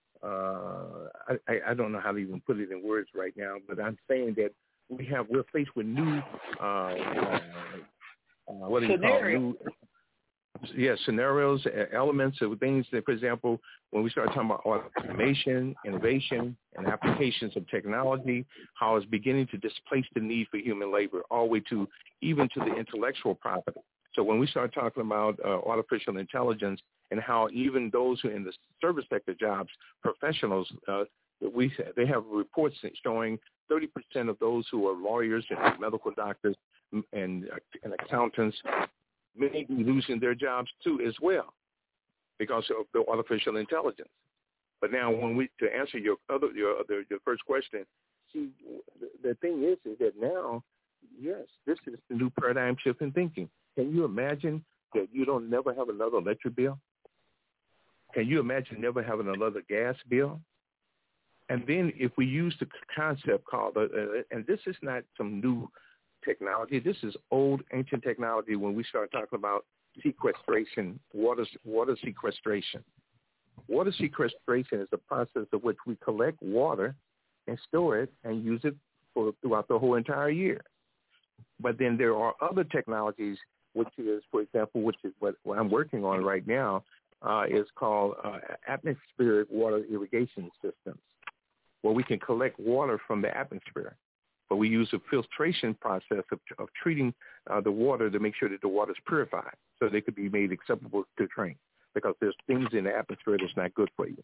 uh, I, I don't know how to even put it in words right now, but I'm saying that we have, we're faced with new, uh, uh, uh, what do you call it? New, Yes, scenarios, elements of things that, for example, when we start talking about automation, innovation, and applications of technology, how it's beginning to displace the need for human labor all the way to even to the intellectual property. So when we start talking about uh, artificial intelligence and how even those who are in the service sector jobs, professionals, uh, we they have reports showing thirty percent of those who are lawyers and medical doctors and, and accountants may be losing their jobs too as well because of the artificial intelligence. But now, when we to answer your other your other your first question, see the, the thing is is that now, yes, this is the new paradigm shift in thinking. Can you imagine that you don't never have another electric bill? Can you imagine never having another gas bill? And then if we use the concept called, uh, and this is not some new technology. This is old, ancient technology when we start talking about sequestration, water, water sequestration. Water sequestration is the process of which we collect water and store it and use it for throughout the whole entire year. But then there are other technologies, which is, for example, which is what, what I'm working on right now, uh, is called uh, atmospheric water irrigation systems, where we can collect water from the atmosphere. But we use a filtration process of, of treating uh, the water to make sure that the water is purified so they could be made acceptable to drink, because there's things in the atmosphere that's not good for you.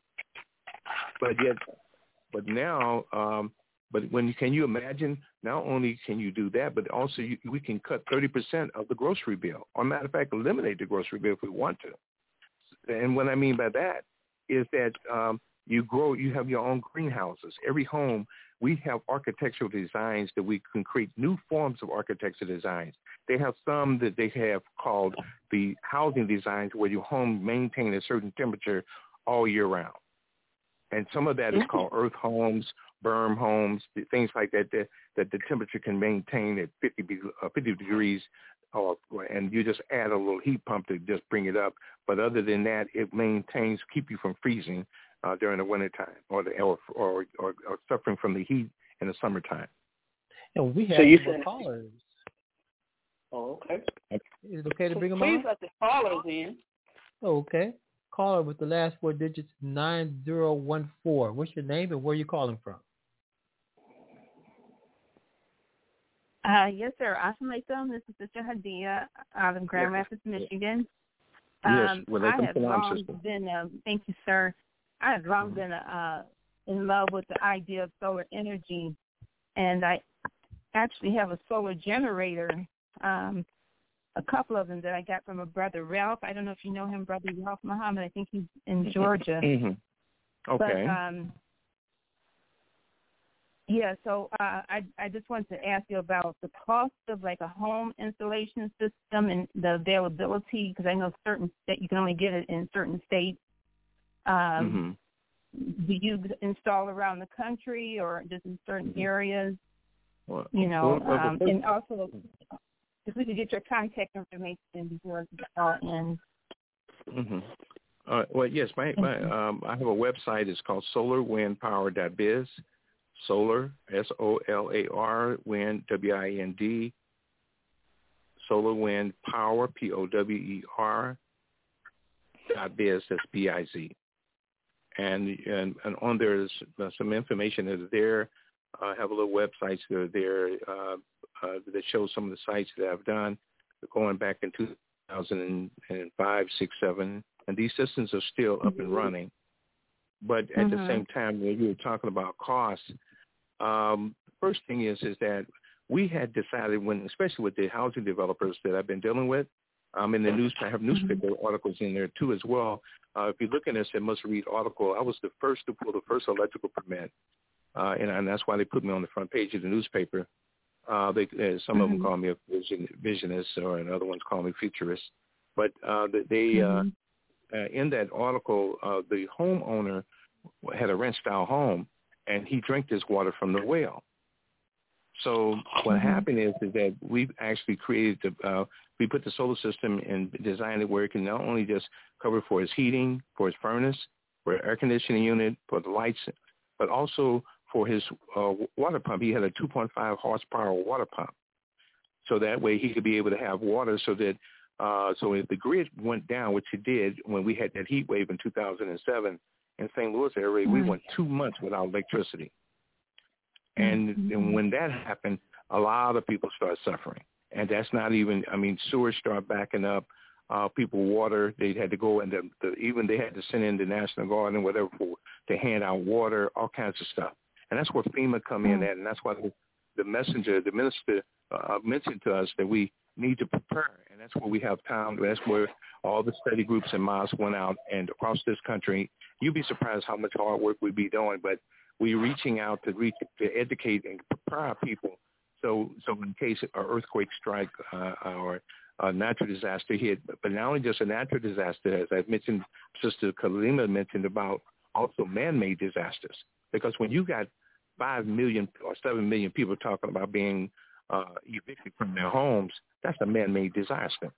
But yet, but now, um, but when can you imagine, not only can you do that, but also you, we can cut thirty percent of the grocery bill, or matter of fact, eliminate the grocery bill if we want to. And what I mean by that is that um, you grow, you have your own greenhouses. Every home, we have architectural designs that we can create new forms of architectural designs. They have some that they have called the housing designs, where your home maintain a certain temperature all year round. And some of that is called earth homes, berm homes, things like that, that, that the temperature can maintain at fifty, uh, fifty degrees, or, and you just add a little heat pump to just bring it up. But other than that, it maintains, keep you from freezing Uh, during the wintertime, or, the, or, or or or suffering from the heat in the summertime. And we have so you more said, callers. Oh, okay. Is it okay to bring them Please on? Please let the callers in. Okay. Caller with the last four digits, nine zero one four. What's your name and where are you calling from? Uh, yes, sir. Assalamu alaikum. This is Sister Hadia out of Grand Yes. Rapids, Michigan. Yes, Um, well, I have long sister. been, uh, thank you, sir. I have long Mm-hmm. been uh, in love with the idea of solar energy, and I actually have a solar generator, um, a couple of them that I got from a brother, Ralph. I don't know if you know him, Brother Ralph Muhammad. I think he's in Georgia. Mm-hmm. Okay. But, um, yeah, so uh, I I just wanted to ask you about the cost of like a home installation system and the availability, because I know certain that you can only get it in certain states. Um, mm-hmm. Do you install around the country or just in certain Mm-hmm. areas? Well, You know, well, um, first, and also if we could get your contact information before the call ends. mm-hmm. Uh, well, yes, my, my um, I have a website. It's called solar wind power dot biz. Solar, S O L A R, wind, W I N D, Solar Wind Power, P O W E R, dot biz, that's B I Z. And, and and on there is some information that are there. I have a little websites that are there uh, uh, that show some of the sites that I've done going back in two thousand five, six, seven, and these systems are still up and running. But at Mm-hmm. the same time, when you were talking about costs, um, the first thing is is that we had decided, when, especially with the housing developers that I've been dealing with, um, in the news, I have newspaper mm-hmm. articles in there too as well. Uh, if you look at this, it must read article. I was the first to pull the first electrical permit, uh, and, and that's why they put me on the front page of the newspaper. Uh, they, uh, some mm-hmm. of them call me a vision, visionist, or and other ones call me futurist. But uh, they, mm-hmm. uh, uh, in that article, uh, the homeowner had a rent-style home, and he drank this water from the well. So what mm-hmm. happened is, is that we've actually created, the, uh, we put the solar system and designed it where it can not only just cover for his heating, for his furnace, for an air conditioning unit, for the lights, but also for his uh, water pump. He had a two point five horsepower water pump. So that way he could be able to have water so that, uh, so if the grid went down, which it did when we had that heat wave in two thousand seven in Saint Louis area, mm-hmm. we went two months without electricity. And, mm-hmm. and when that happened, a lot of people start suffering. And that's not even, I mean, sewers start backing up. Uh, people water, they had to go and the, the, even they had to send in the National Guard and whatever for, to hand out water, all kinds of stuff. And that's where FEMA come in at, and that's why the, the messenger, the minister uh, mentioned to us that we need to prepare, and that's where we have time. That's where all the study groups and mosques went out, and across this country, you'd be surprised how much hard work we'd be doing, but we're reaching out to reach, to educate and prepare our people so so in case an earthquake strike uh, or a natural disaster hit, but not only just a natural disaster, as I mentioned, Sister Kalima mentioned about also man-made disasters. Because when you got five million or seven million people talking about being uh, evicted from their homes, that's a man-made disaster.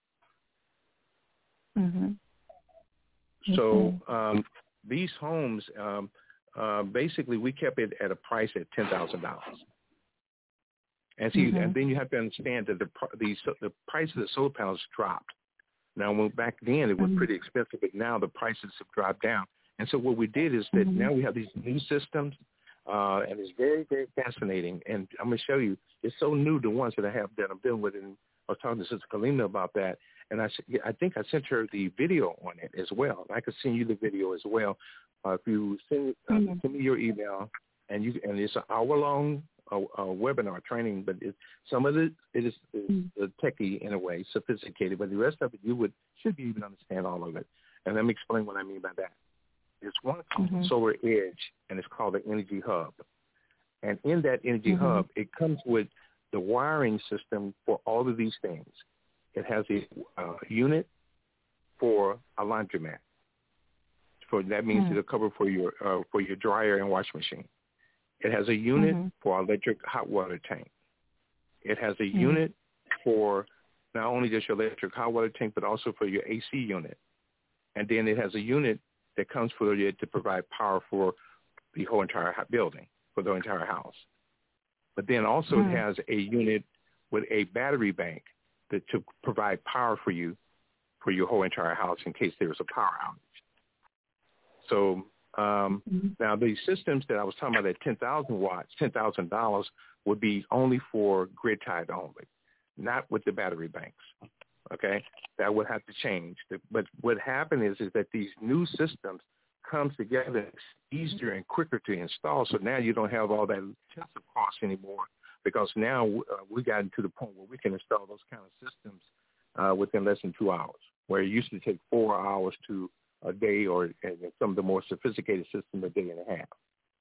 Mm-hmm. So um, these homes, um, uh, basically, we kept it at a price at ten thousand dollars. And see, mm-hmm. and then you have to understand that the the, the price of the solar panels dropped. Now, when back then it was mm-hmm. pretty expensive, but now the prices have dropped down. And so what we did is that mm-hmm. now we have these new systems, uh, and it's very, very fascinating. And I'm going to show you, it's so new, the ones that I have that I'm dealing with. And I was talking to Sister Kalima about that. And I, I think I sent her the video on it as well. I could send you the video as well. Uh, if you send, uh, mm-hmm. send me your email, and you and it's an hour-long uh, uh, webinar training, but it, some of it, it is, is mm-hmm. techie in a way, sophisticated, but the rest of it you would should be able to understand all of it. And let me explain what I mean by that. It's one called mm-hmm. Solar Edge, and it's called the Energy Hub. And in that Energy mm-hmm. Hub, it comes with the wiring system for all of these things. It has a uh, unit for a laundromat. For that means mm-hmm. it'll cover for your uh, for your dryer and wash machine. It has a unit mm-hmm. for electric hot water tank. It has a mm-hmm. unit for not only just your electric hot water tank, but also for your A C unit. And then it has a unit that comes for it to provide power for the whole entire building, for the entire house. But then also mm-hmm. it has a unit with a battery bank that to provide power for you for your whole entire house in case there is a power outage. So um, mm-hmm. now the systems that I was talking about at ten thousand watts, ten thousand dollars, would be only for grid tied only, not with the battery banks. Okay, that would have to change. But what happened is is that these new systems come together. It's easier and quicker to install. So now you don't have all that intensive cost anymore, because now uh, we got to the point where we can install those kind of systems uh, within less than two hours, where it used to take four hours to a day, or and some of the more sophisticated systems a day and a half.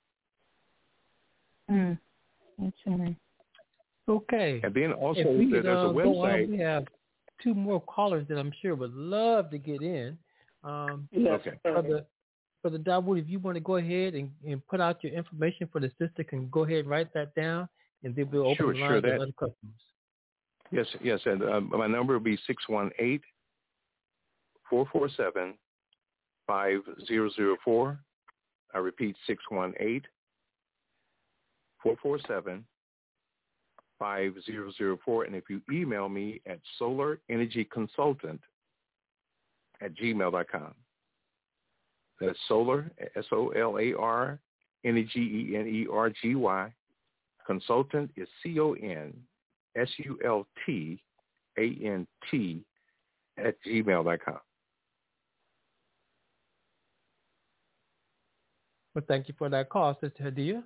Mm. Okay. Okay. And then also if we there's could, uh, a go on, website. we have two more callers that I'm sure would love to get in. Um, Yes. Okay. For the for the Dawood, if you want to go ahead and, and put out your information for the sister, can go ahead and write that down, and then we'll open Sure, the sure, line to that- other customers. Yes, yes, and uh, my number will be six one eight, four four seven, five zero zero four. I repeat, six one eight, four four seven, five zero zero four. And if you email me at solar energy consultant at gmail dot com. That's solar, S O L A R, energy, E N E R G Y. Consultant is C O N S U L T A N T at gmail dot com. Well, thank you for that call, Sister Hadia.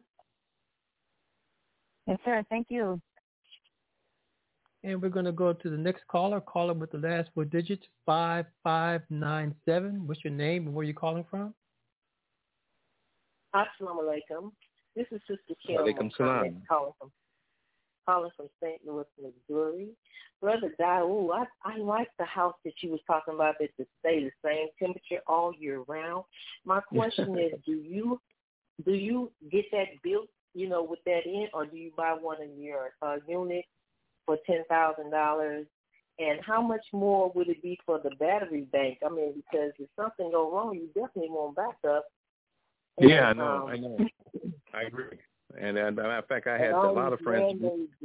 Yes, sir. Thank you. And we're going to go to the next caller, caller with the last four digits, five five nine seven. What's your name and where you calling from? Assalamu alaikum. This is Sister Kim. Alaikum salam. Calling from, calling from Saint Louis, Missouri. Brother Dawood, I, I like the house that you was talking about that to stay the same temperature all year round. My question is, do you do you get that built, you know, with that in, or do you buy one of your uh, units for ten thousand dollars? And how much more would it be for the battery bank? I mean, because if something go wrong, you definitely want backup. And, Yeah, I know, um, I know. I agree. And, and matter of fact, I had a lot of friends.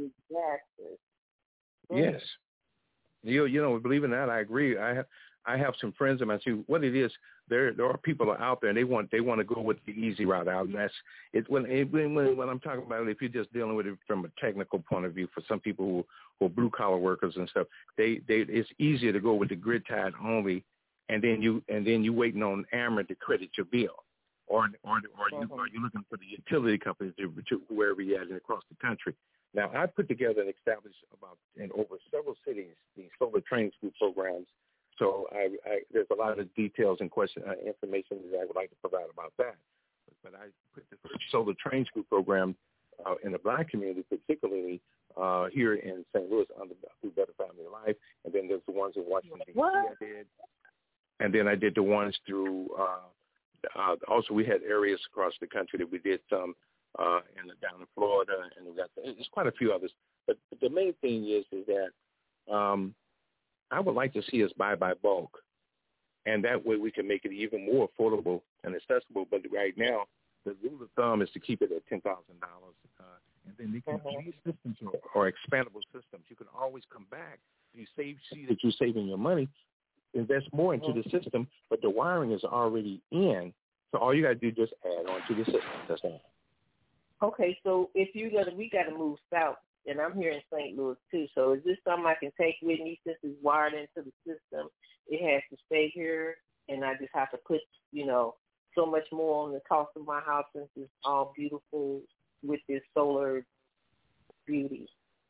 Yes. You you know, believe it or not, I agree. I have I have some friends of mine too. What it is, there there are people out there and they want they want to go with the easy route out. And that's it when it, when when I'm talking about it, if you're just dealing with it from a technical point of view, for some people who who are blue collar workers and stuff, they they it's easier to go with the grid tied only, and then you and then you waiting on Ameren to credit your bill. Or, or, or you are you looking for the utility companies to, to wherever you're at across the country. Now, I put together and established about in over several cities these solar training school programs. So I, I, there's a lot of details and question uh, information that I would like to provide about that. But, but I put the first solar training school program uh, in the Black community, particularly uh, here in Saint Louis under through Better Family Life, and then there's the ones in Washington D C I did, and then I did the ones through. Uh, Uh, also, we had areas across the country that we did some uh, in, down in Florida, and we got there's quite a few others. But the main thing is is that um, I would like to see us buy by bulk, and that way we can make it even more affordable and accessible. But right now, the rule of thumb is to keep it at ten thousand dollars, uh, and then you can, these systems are, are expandable systems. You can always come back. You save, see that you're saving your money. Invest more into the system, but the wiring is already in. So all you got to do is just add on to the system. That's all. Okay, so if you got to, we got to move south, and I'm here in Saint Louis too. So is this something I can take with me since it's wired into the system? It has to stay here, and I just have to put, you know, so much more on the cost of my house since it's all beautiful with this solar beauty.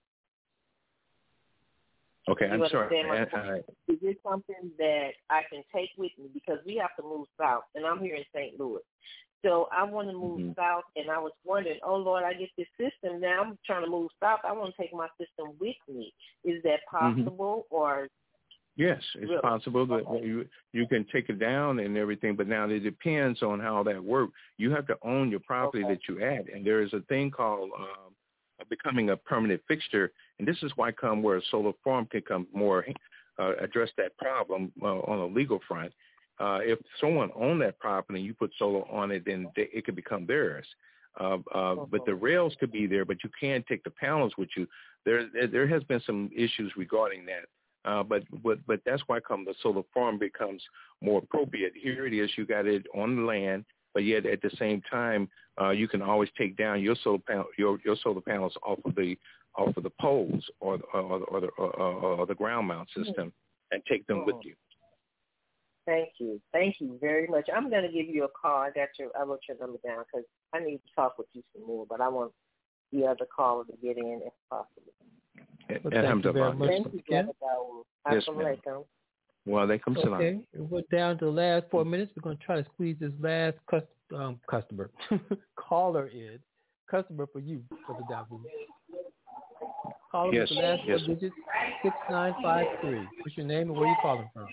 Okay, you I'm sorry. My I, I, is this something that I can take with me? Because we have to move south, and I'm here in Saint Louis. So I want to move mm-hmm. south, and I was wondering, oh, Lord, I get this system. Now I'm trying to move south. I want to take my system with me. Is that possible? Mm-hmm. or? Yes, it's really? possible that okay. you you can take it down and everything, but now it depends on how that works. You have to own your property okay. that you add, and there is a thing called um, becoming a permanent fixture, and this is why come where a solar farm can come more uh, address that problem uh, on a legal front. Uh, if someone owned that property and you put solar on it, then they, it could become theirs. Uh, uh, okay. But the rails could be there, but you can't take the panels with you. There, there has been some issues regarding that. Uh, but, but but that's why come the solar farm becomes more appropriate. Here it is, you got it on the land. but yet at the same time, uh, you can always take down your solar panel, your, your solar panels off of the off of the poles or or, or the or, or, or the ground mount system and take them with you. Thank you, thank you very much. I'm going to give you a call. I got your, I wrote your number down because I need to talk with you some more. But I want the other caller to get in if possible. Well, thank you very much. Thank you, Brother Dawood. Yes, ma'am. Well, they come salam. Okay, we're down to the last four minutes. We're going to try to squeeze this last cus- um, customer, caller in. Customer for you, Brother Dawood. Caller yes, with the last yes. four digits, six nine five three. What's your name and where you calling from?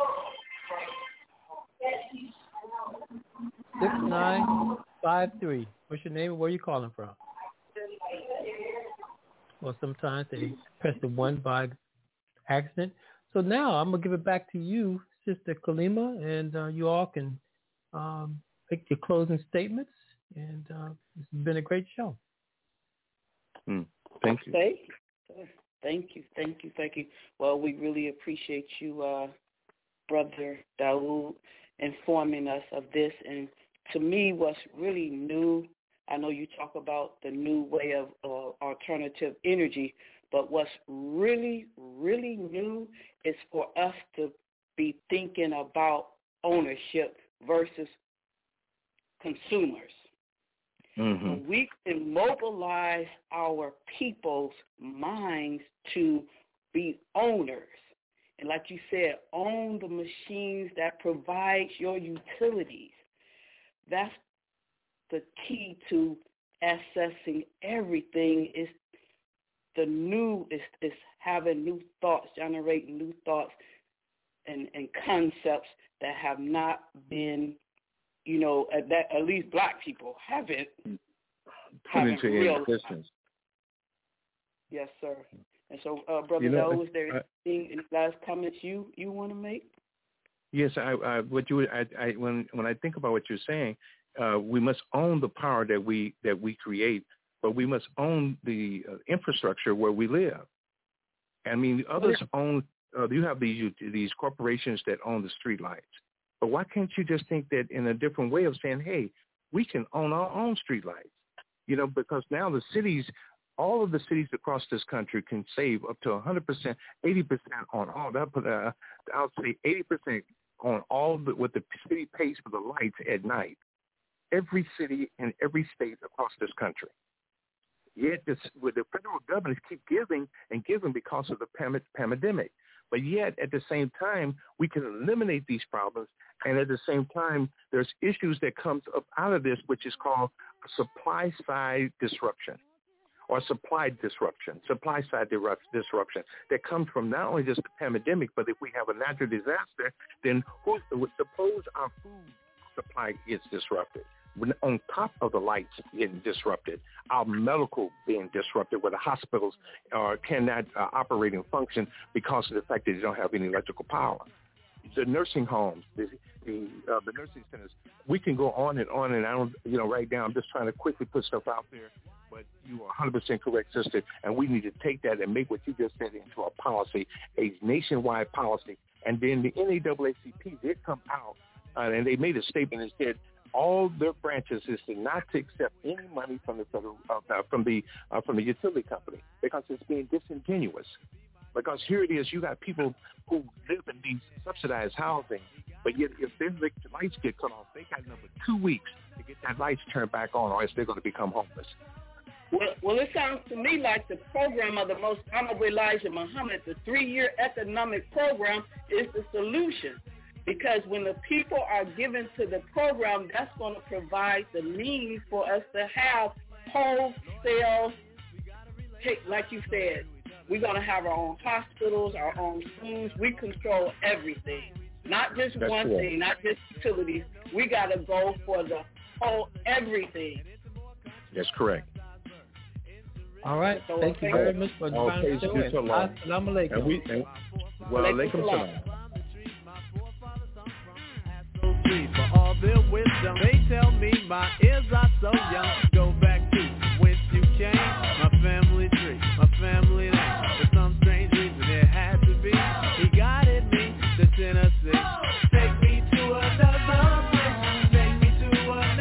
six nine five three. What's your name and where you calling from? Well, sometimes they press the one by accident. So now I'm going to give it back to you, Sister Kalima, and uh, you all can um, make your closing statements. And uh, this has been a great show. Mm, thank you. Thank you. Thank you. Thank you. Thank you. Well, we really appreciate you, uh, Brother Dawood, informing us of this. And to me, what's really new, I know you talk about the new way of uh, alternative energy, but what's really, really new is for us to be thinking about ownership versus consumers. Mm-hmm. When we can mobilize our people's minds to be owners, and like you said, own the machines that provide your utilities, that's the key to accessing everything. Is the new is, is having new thoughts, generating new thoughts and, and concepts that have not been, you know, at, that, at least black people haven't put into existence. Yes, sir. And so, uh, Brother you know, Doe, is there I, anything, any last comments you, you want to make? Yes, I, I what you I, I when when I think about what you're saying, uh, we must own the power that we that we create, but we must own the uh, infrastructure where we live. I mean, others own. Uh, you have these these corporations that own the street lights, but why can't you just think that in a different way of saying, hey, we can own our own street lights? You know, because now the cities, all of the cities across this country can save up to one hundred percent, eighty percent on all that. Uh, I'll say eighty percent on all the, what the city pays for the lights at night. Every city and every state across this country. Yet this, with the federal governments keep giving and giving because of the pam- pandemic. But yet at the same time, we can eliminate these problems. And at the same time, there's issues that comes up out of this, which is called supply side disruption or supply disruption, supply side disruption that comes from not only just the pandemic, but if we have a natural disaster, then who, suppose our food supply gets disrupted. On top of the lights getting disrupted, our medical being disrupted, where the hospitals uh, cannot uh, operate and function because of the fact that they don't have any electrical power. The nursing homes, the the, uh, the nursing centers, we can go on and on, and I don't, you know, right now I'm just trying to quickly put stuff out there, but you are one hundred percent correct, sister, and we need to take that and make what you just said into a policy, a nationwide policy, and then the N double A C P did come out, uh, and they made a statement and said, all their branches is to not to accept any money from the federal, uh, from the uh, from the utility company because it's being disingenuous. Because here it is, you got people who live in these subsidized housing, but yet if their lights get cut off, they got another two weeks to get that lights turned back on, or else they're going to become homeless. Well, well, it sounds to me like the program of the Most Honorable Elijah Muhammad, the three-year economic program, is the solution. Because when the people are given to the program, that's going to provide the means for us to have wholesale, like you said, we're going to have our own hospitals, our own schools. We control everything, not just that's one cool. thing, not just utilities. We got to go for the whole everything. That's correct. All right. So, Thank you very much for joining the show. Assalamu alaikum. And we, and, well, alaikum salam. For all their wisdom, they tell me my ears are so young. Go back to whence you came, my family tree, my family name. For some strange reason it had to be. He guided me to Tennessee. Take me to another place. Take me to another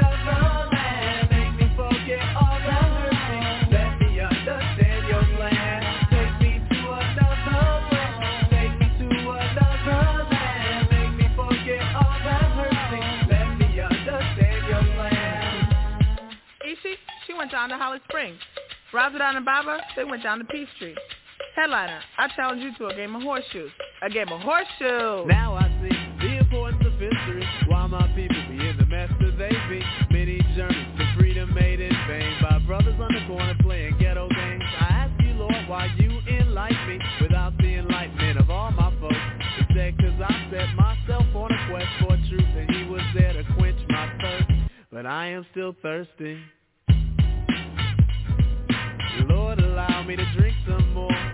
Springs. Razadon and Baba, they went down to Peachtree. Headliner, I challenge you to a game of horseshoes. A game of horseshoes. Now I see the importance of history. Why my people be in the mess that they be. Many journeys to freedom made in vain by brothers on the corner playing ghetto games. I ask you, Lord, why you enlighten me without the enlightenment of all my folks. They said cause I set myself on a quest for truth and he was there to quench my thirst. But I am still thirsty. Lord, allow me to drink some more.